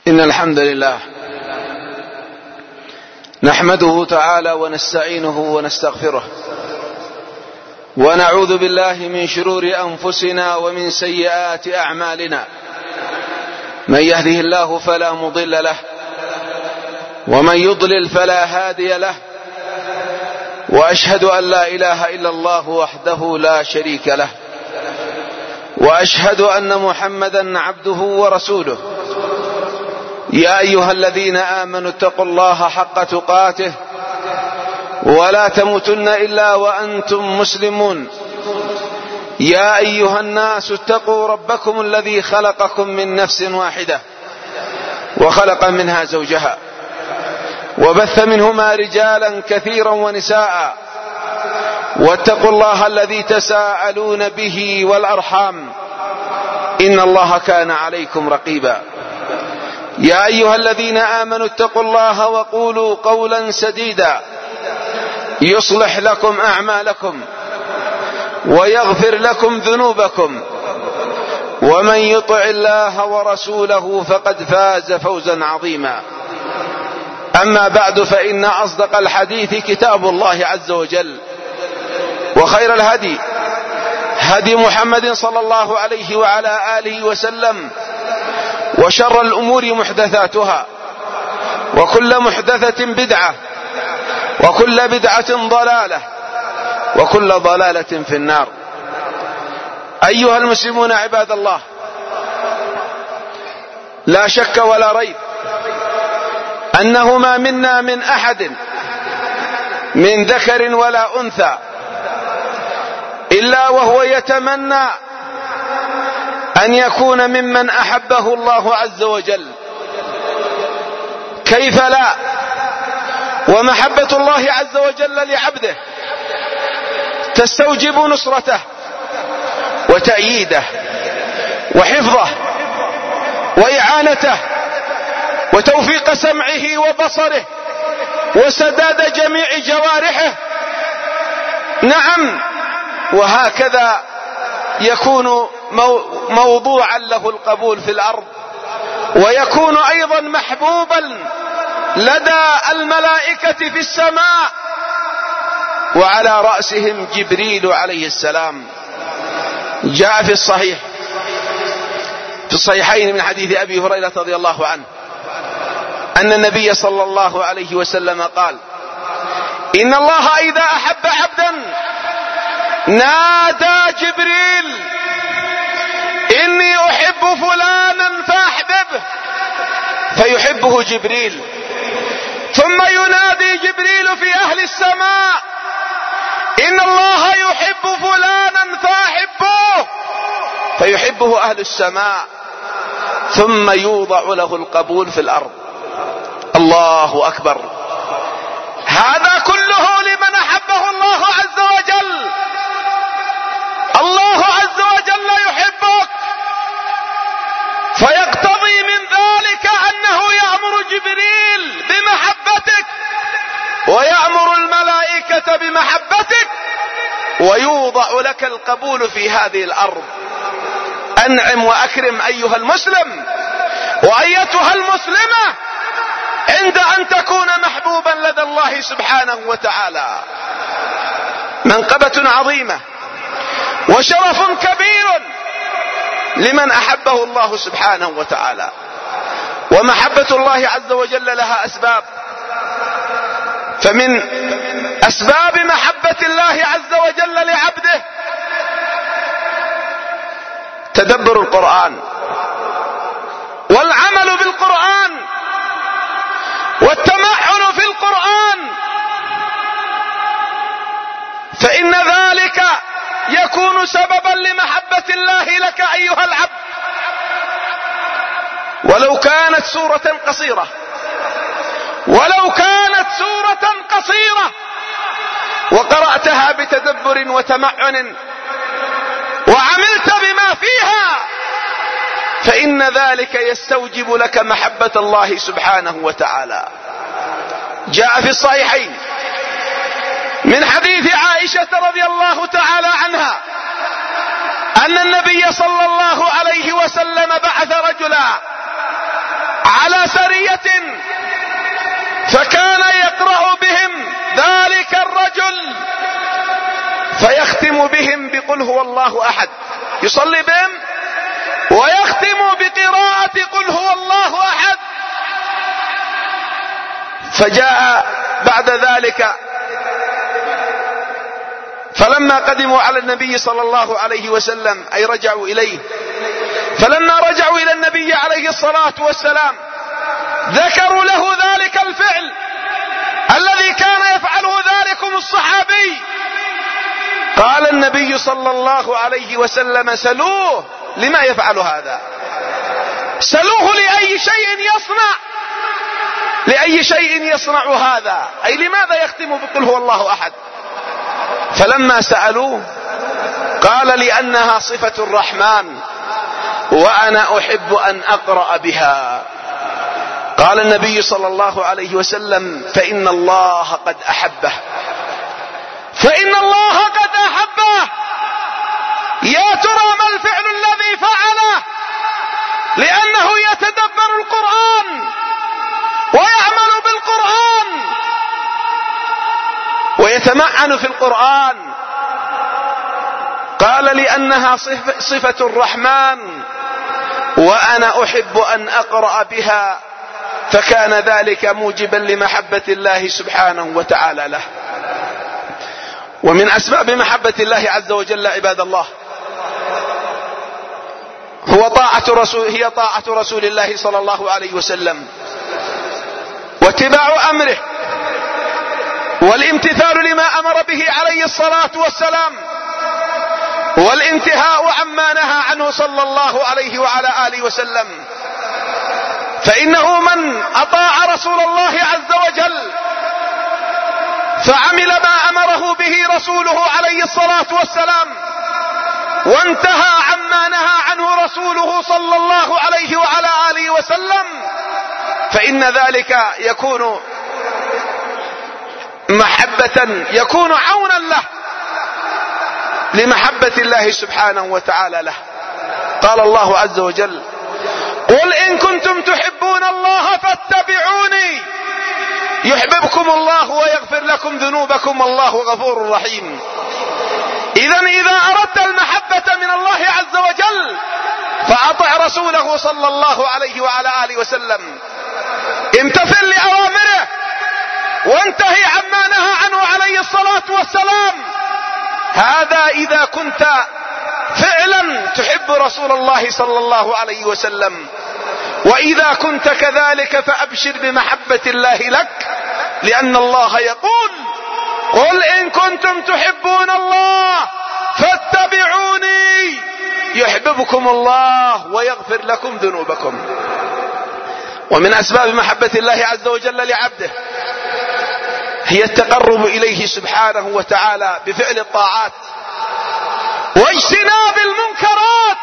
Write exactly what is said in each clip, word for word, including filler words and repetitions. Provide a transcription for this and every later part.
إن الحمد لله نحمده تعالى ونستعينه ونستغفره، ونعوذ بالله من شرور أنفسنا ومن سيئات أعمالنا. من يهده الله فلا مضل له، ومن يضلل فلا هادي له، وأشهد أن لا إله إلا الله وحده لا شريك له، وأشهد أن محمدا عبده ورسوله. يا أيها الذين آمنوا اتقوا الله حق تقاته ولا تموتن إلا وأنتم مسلمون. يا أيها الناس اتقوا ربكم الذي خلقكم من نفس واحدة وخلق منها زوجها وبث منهما رجالا كثيرا ونساء، واتقوا الله الذي تساءلون به والأرحام إن الله كان عليكم رقيبا. يا أيها الذين آمنوا اتقوا الله وقولوا قولا سديدا يصلح لكم أعمالكم ويغفر لكم ذنوبكم، ومن يطع الله ورسوله فقد فاز فوزا عظيما. أما بعد، فإن أصدق الحديث كتاب الله عز وجل، وخير الهدي هدي محمد صلى الله عليه وعلى آله وسلم، وشر الأمور محدثاتها، وكل محدثة بدعة، وكل بدعة ضلالة، وكل ضلالة في النار. أيها المسلمون عباد الله، لا شك ولا ريب أنه ما منا من أحد من ذكر ولا أنثى إلا وهو يتمنى أن يكون ممن أحبه الله عز وجل. كيف لا؟ ومحبة الله عز وجل لعبده تستوجب نصرته وتأييده وحفظه وإعانته وتوفيق سمعه وبصره وسداد جميع جوارحه. نعم، وهكذا يكون موضوعا له القبول في الأرض، ويكون أيضا محبوبا لدى الملائكة في السماء، وعلى رأسهم جبريل عليه السلام. جاء في الصحيح في الصحيحين من حديث أبي هريرة رضي الله عنه أن النبي صلى الله عليه وسلم قال: إن الله إذا أحب عبدا نادى جبريل: إني أحب فلانا فأحببه، فيحبه جبريل. ثم ينادي جبريل في أهل السماء: إن الله يحب فلانا فأحبوه، فيحبه أهل السماء. ثم يوضع له القبول في الأرض. الله أكبر. هذا كله لمن أحبه الله عز وجل. الله عز وجل يحبك، فيقتضي من ذلك أنه يأمر جبريل بمحبتك، ويأمر الملائكة بمحبتك، ويوضع لك القبول في هذه الأرض. أنعم وأكرم أيها المسلم وأيتها المسلمة عند أن تكون محبوبا لدى الله سبحانه وتعالى. منقبة عظيمة وشرف كبير لمن أحبه الله سبحانه وتعالى. ومحبة الله عز وجل لها أسباب، فمن أسباب محبة الله عز وجل لعبده تدبر القرآن والعمل بالقرآن والتمعن في القرآن، فإن ذلك يكون سببا لمحبة الله لك أيها العبد. ولو كانت سورة قصيرة ولو كانت سورة قصيرة وقرأتها بتدبر وتمعن وعملت بما فيها، فإن ذلك يستوجب لك محبة الله سبحانه وتعالى. جاء في الصحيحين من حديث عائشة رضي الله تعالى عنها أن النبي صلى الله عليه وسلم بعث رجلا على مئة فكان يقرأ بهم ذلك الرجل فيختم بهم بقل هو الله أحد، يصلي بهم ويختم بقراءة قل هو الله أحد. فجاء بعد ذلك فلما قدموا على النبي صلى الله عليه وسلم أي رجعوا إليه، فلما رجعوا إلى النبي عليه الصلاة والسلام ذكروا له ذلك الفعل الذي كان يفعله ذلكم الصحابي. قال النبي صلى الله عليه وسلم سلوه لما يفعل هذا، سلوه لأي شيء يصنع، لأي شيء يصنع هذا، أي لماذا يختم بقل هو الله أحد؟ فلما سألوه قال لأنها صفة الرحمن وأنا أحب أن أقرأ بها. قال النبي صلى الله عليه وسلم فإن الله قد أحبه، فإن الله قد أحبه. يا ترى ما الفعل الذي فعله؟ لأنه يتدبر القرآن ويعمل بالقرآن ويتمعن في القرآن. قال لأنها صفة الرحمن وأنا أحب أن أقرأ بها، فكان ذلك موجبا لمحبة الله سبحانه وتعالى له. ومن أسباب محبة الله عز وجل عباد الله هو طاعة رسول هي طاعة رسول الله صلى الله عليه وسلم واتباع أمره والامتثال لما أمر به عليه الصلاة والسلام والانتهاء عما نهى عنه صلى الله عليه وعلى آله وسلم. فإنه من أطاع رسول الله عز وجل فعمل ما أمره به رسوله عليه الصلاة والسلام وانتهى عما نهى عنه رسوله صلى الله عليه وعلى آله وسلم، فإن ذلك يكون محبة، يكون عونا له لمحبة الله سبحانه وتعالى له. قال الله عز وجل قل إن كنتم تحبون الله فاتبعوني يحببكم الله ويغفر لكم ذنوبكم والله غفور رحيم. إذن إذا أردت المحبة من الله عز وجل فأطع رسوله صلى الله عليه وعلى آله وسلم، امتثل لأوامره وانتهي عما نهى عنه عليه الصلاة والسلام. هذا إذا كنت فعلا تحب رسول الله صلى الله عليه وسلم. وإذا كنت كذلك فأبشر بمحبة الله لك، لأن الله يقول قل إن كنتم تحبون الله فاتبعوني يحببكم الله ويغفر لكم ذنوبكم. ومن أسباب محبة الله عز وجل لعبده هي التقرب إليه سبحانه وتعالى بفعل الطاعات واجتناب المنكرات،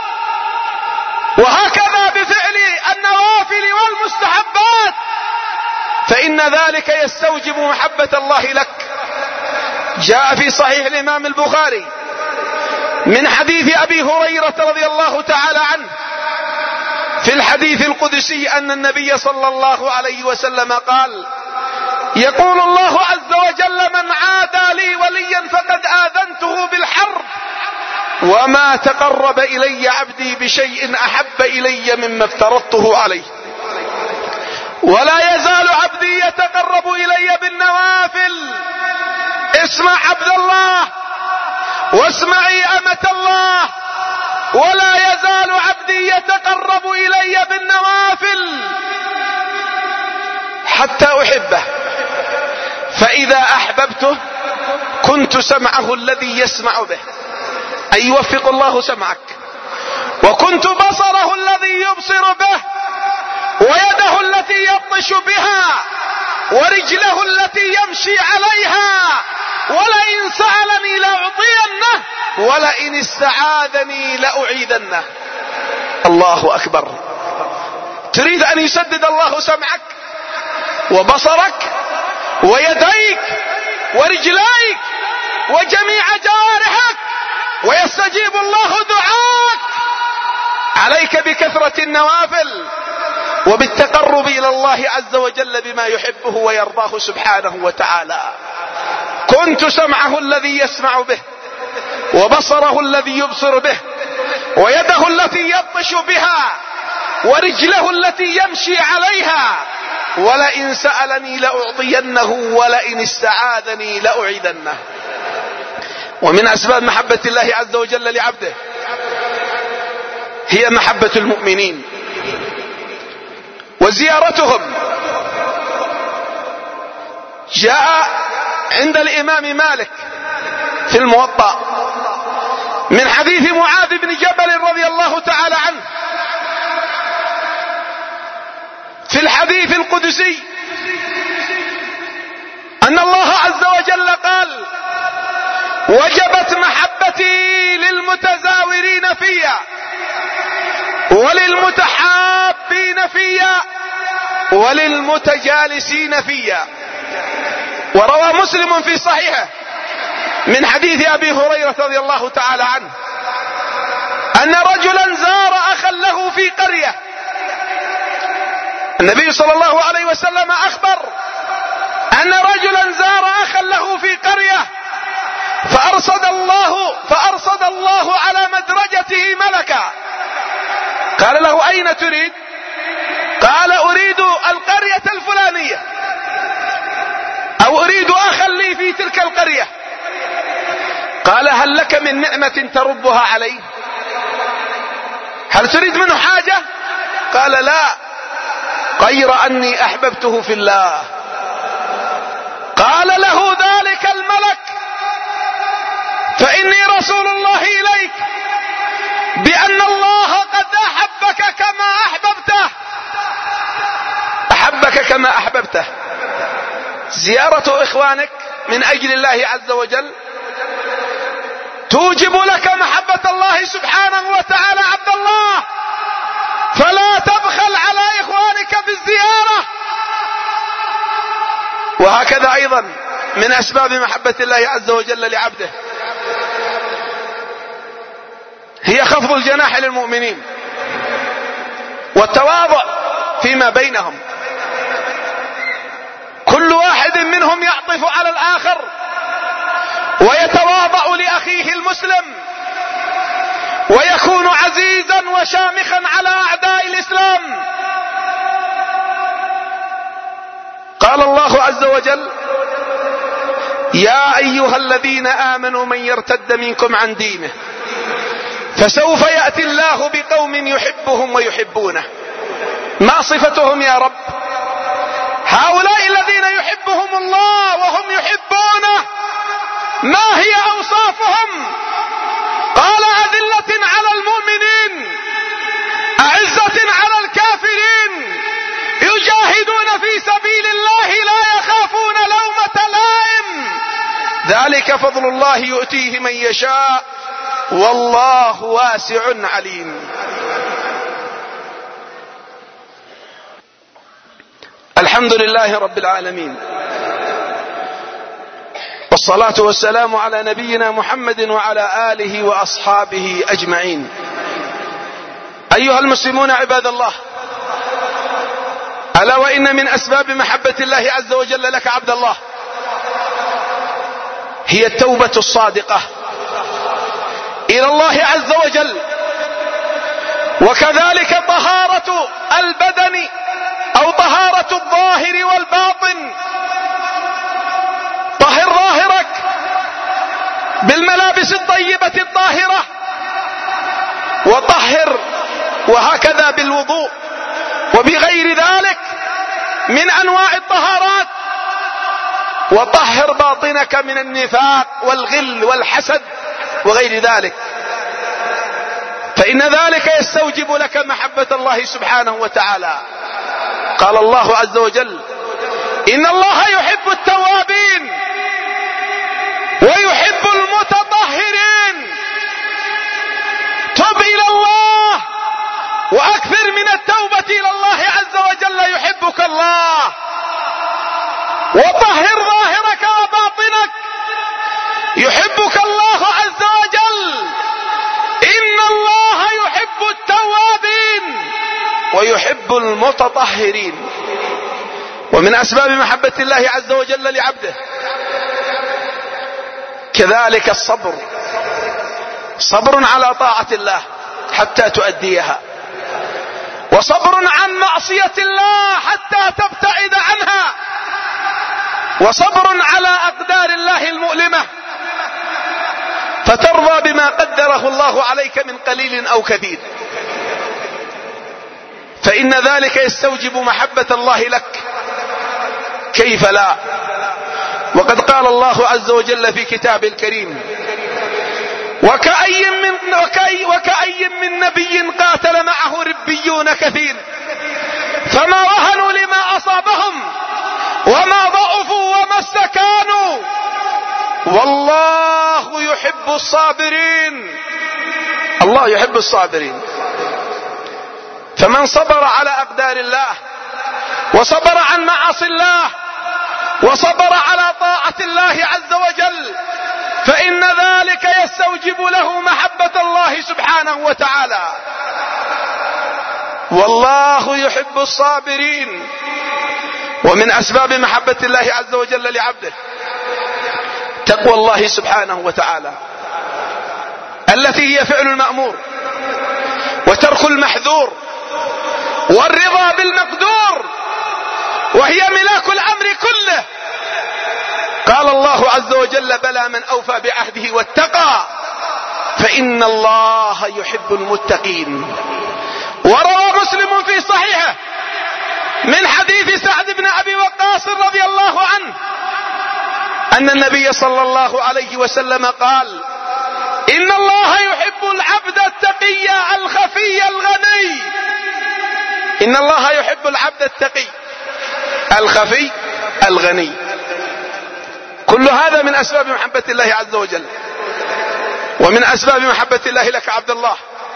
وهكذا بفعل النوافل والمستحبات، فإن ذلك يستوجب محبة الله لك. جاء في صحيح الإمام البخاري من حديث أبي هريرة رضي الله تعالى عنه في الحديث القدسي أن النبي صلى الله عليه وسلم قال يقول الله عز وجل من عادى لي وليا فقد آذنته بالحرب وما تقرب إلي عبدي بشيء أحب إلي مما افترضته عليه ولا يزال عبدي يتقرب إلي بالنوافل. اسمع عبد الله واسمعي أمة الله، ولا يزال عبدي يتقرب إلي بالنوافل حتى أحبه، فإذا أحببته كنت سمعه الذي يسمع به، أي يوفق الله سمعك، وكنت بصره الذي يبصر به، ويده التي يبطش بها، ورجله التي يمشي عليها، ولئن سألني لأعطينه ولئن استعاذني لأعيذنه. الله أكبر. تريد أن يسدد الله سمعك وبصرك ويديك ورجليك وجميع جوارحك ويستجيب الله دعاك. عليك بكثرة النوافل وبالتقرب إلى الله عز وجل بما يحبه ويرضاه سبحانه وتعالى. كنت سمعه الذي يسمع به، وبصره الذي يبصر به، ويده التي يبطش بها، ورجله التي يمشي عليها، ولئن سألني لأعطينه ولئن استعاذني لأعيذنه. ومن أسباب محبة الله عز وجل لعبده هي محبة المؤمنين وزيارتهم. جاء عند الإمام مالك في الموطأ من حديث معاذ بن جبل رضي الله تعالى عنه في الحديث القدسي أن الله عز وجل قال: وجبت محبتي للمتزاورين فيا وللمتحابين فيا وللمتجالسين فيا. وروى مسلم في صحيحه من حديث أبي هريرة رضي الله تعالى عنه أن رجلا زار أخا له في قرية. النبي صلى الله عليه وسلم أخبر أن رجلا زار أخا له في قرية فأرصد الله فأرصد الله على مدرجته ملكا. قال له: أين تريد؟ قال: أريد القرية الفلانية، أو أريد أخا لي في تلك القرية. قال: هل لك من نعمة تربها علي؟ هل تريد منه حاجة؟ قال: لا، غير أني أحببته في الله. قال له ذلك الملك: فإني رسول الله إليك بأن الله قد أحبك كما أحببته أحبك كما أحببته. زيارة إخوانك من أجل الله عز وجل توجب لك محبة الله سبحانه وتعالى. عبد الله، فلا تبخل على إخوانك بالزيارة. وهكذا أيضا من أسباب محبة الله عز وجل لعبده هي خفض الجناح للمؤمنين والتواضع فيما بينهم. كل واحد منهم يعطف على الآخر ويتواضع لأخيه المسلم ويكون عزيزا وشامخا على أعداء الإسلام. قال الله عز وجل: يا أيها الذين آمنوا من يرتد منكم عن دينه فسوف يأتي الله بقوم يحبهم ويحبونه. ما صفتهم يا رب؟ هؤلاء الذين يحبهم الله وهم يحبونه. ما هي أوصافهم؟ قال: أذلة على المؤمنين أعزة على الكافرين يجاهدون في سبيل الله لا يخافون لومة لائم ذلك فضل الله يؤتيه من يشاء والله واسع عليم. الحمد لله رب العالمين، والصلاة والسلام على نبينا محمد وعلى آله وأصحابه أجمعين. أيها المسلمون عباد الله، ألا وإن من أسباب محبة الله عز وجل لك عبد الله هي التوبة الصادقة إلى الله عز وجل، وكذلك طهارة البدن أو طهارة الظاهر والباطن. طهر ظاهرك بالملابس الطيبة الطاهرة، وطهر وهكذا بالوضوء وبغير ذلك من أنواع الطهارات، وطهر باطنك من النفاق والغل والحسد وغير ذلك، فإن ذلك يستوجب لك محبة الله سبحانه وتعالى. قال الله عز وجل: إن الله يحب التوابين ويحب المتطهرين. تب إلى الله وأكثر من التوبة إلى الله عز وجل يحبك الله، وطهر ظاهرك وباطنك يحبك الله عز وجل. إن الله يحب التوابين ويحب المتطهرين. متطهرين. ومن أسباب محبة الله عز وجل لعبده كذلك الصبر، صبر على طاعة الله حتى تؤديها، وصبر عن معصية الله حتى تبتعد عنها، وصبر على أقدار الله المؤلمة فترضى بما قدره الله عليك من قليل أو كثير، فإن ذلك يستوجب محبة الله لك، كيف لا؟ وقد قال الله عز وجل في كتابه الكريم: وكأي من, وكأي وكأي من نبي قاتل معه ربيون كثير فما وهنوا لما أصابهم وما ضعفوا وما استكانوا والله يحب الصابرين. الله يحب الصابرين. فمن صبر على أقدار الله وصبر عن معاصي الله وصبر على طاعة الله عز وجل فإن ذلك يستوجب له محبة الله سبحانه وتعالى. والله يحب الصابرين. ومن أسباب محبة الله عز وجل لعبده تقوى الله سبحانه وتعالى التي هي فعل المأمور وترك المحذور والرضا بالمقدور، وهي ملاك الأمر كله. قال الله عز وجل: بلى من أوفى بعهده واتقى فإن الله يحب المتقين. وروى مسلم في صحيحه من حديث سعد بن أبي وقاص رضي الله عنه أن النبي صلى الله عليه وسلم قال: إن الله يحب العبد التقي الخفي الغني. إن الله يحب العبد التقي الخفي الغني. كل هذا من أسباب محبة الله عز وجل. ومن أسباب محبة الله لك عبد الله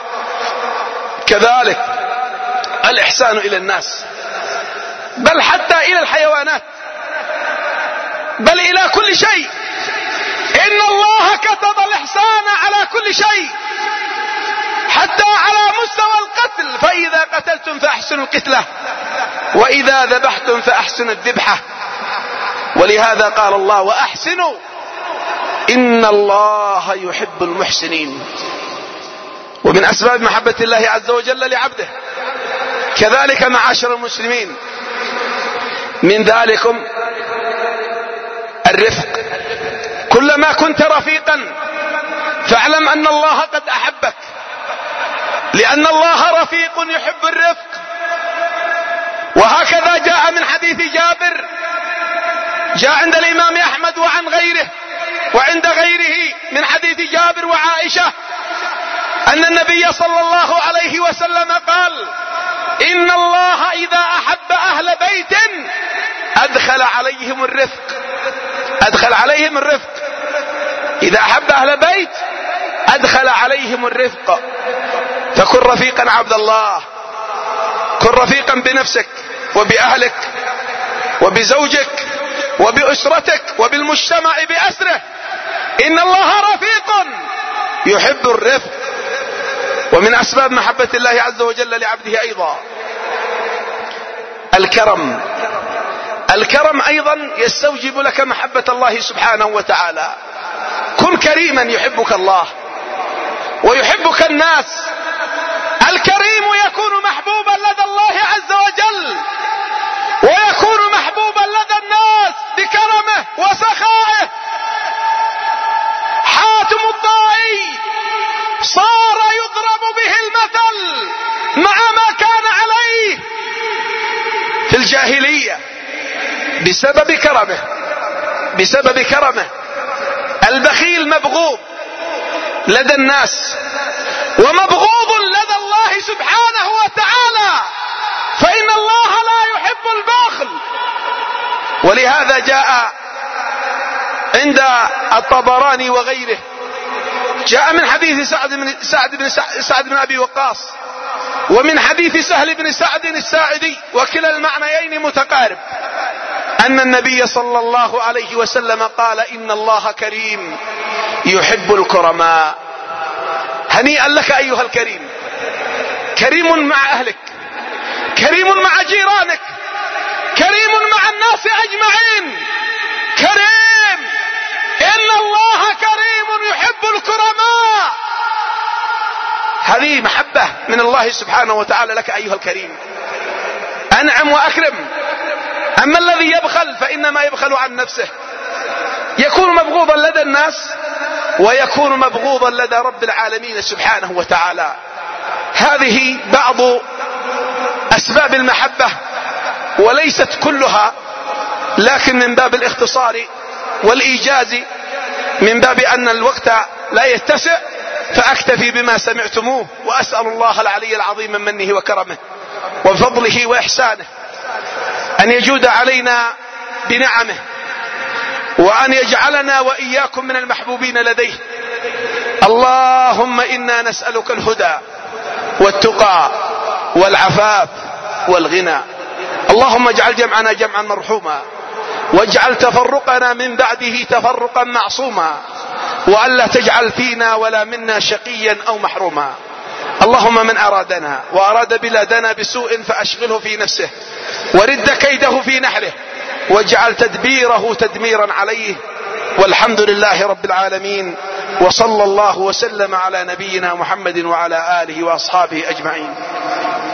كذلك الإحسان إلى الناس، بل حتى إلى الحيوانات، بل إلى كل شيء. إن الله كتب الإحسان على كل شيء حتى على مستوى القتل: فإذا قتلتم فأحسنوا القتلة وإذا ذبحتم فأحسنوا الذبحة. ولهذا قال الله: وأحسنوا إن الله يحب المحسنين. ومن أسباب محبة الله عز وجل لعبده كذلك معاشر المسلمين من ذلكم الرفق. كلما كنت رفيقا فاعلم أن الله قد أحبك، لأن الله رفيق يحب الرفق. وهكذا جاء من حديث جابر، جاء عند الإمام أحمد وعن غيره وعند غيره من حديث جابر وعائشة أن النبي صلى الله عليه وسلم قال: إن الله إذا أحب أهل بيت أدخل عليهم الرفق. أدخل عليهم الرفق. إذا أحب أهل بيت أدخل عليهم الرفق. فكن رفيقا عبد الله، كن رفيقا بنفسك وبأهلك وبزوجك وبأسرتك وبالمجتمع بأسره. إن الله رفيق يحب الرفق. ومن أسباب محبة الله عز وجل لعبده أيضا الكرم. الكرم أيضا يستوجب لك محبة الله سبحانه وتعالى. كن كريما يحبك الله ويحبك الناس. الكريم يكون محبوبا لدى الله عز وجل ويكون محبوبا لدى الناس بكرمه وسخائه. حاتم الطائي صار يضرب به المثل مع ما كان عليه في الجاهلية بسبب كرمه، بسبب كرمه. البخيل مبغوض لدى الناس ومبغوض لدى الله سبحانه وتعالى، فإن الله لا يحب البخل. ولهذا جاء عند الطبراني وغيره، جاء من حديث سعد بن سعد بن سعد بن أبي وقاص ومن حديث سهل بن سعد الساعدي، وكلا المعنيين متقارب، أن النبي صلى الله عليه وسلم قال: إن الله كريم يحب الكرماء. هنيئا لك أيها الكريم، كريم مع أهلك، كريم مع جيرانك، كريم مع الناس أجمعين، كريم، إن الله كريم يحب الكرماء. هذه محبة من الله سبحانه وتعالى لك أيها الكريم، أنعم وأكرم. أما الذي يبخل فإنما يبخل عن نفسه، يكون مبغوضا لدى الناس ويكون مبغوضا لدى رب العالمين سبحانه وتعالى. هذه بعض أسباب المحبة وليست كلها، لكن من باب الاختصار والإيجاز، من باب أن الوقت لا يتسع، فأكتفي بما سمعتموه، وأسأل الله العلي العظيم من منه وكرمه وفضله وإحسانه أن يجود علينا بنعمه، وأن يجعلنا وإياكم من المحبوبين لديه. اللهم إنا نسألك الهدى والتقى والعفاف والغنى. اللهم اجعل جمعنا جمعا مرحوما، واجعل تفرقنا من بعده تفرقا معصوما، وألا تجعل فينا ولا منا شقيا أو محروما. اللهم من أرادنا وأراد بلادنا بسوء فأشغله في نفسه، ورد كيده في نحره، واجعل تدبيره تدميرا عليه. والحمد لله رب العالمين، وصلى الله وسلم على نبينا محمد وعلى آله وأصحابه أجمعين.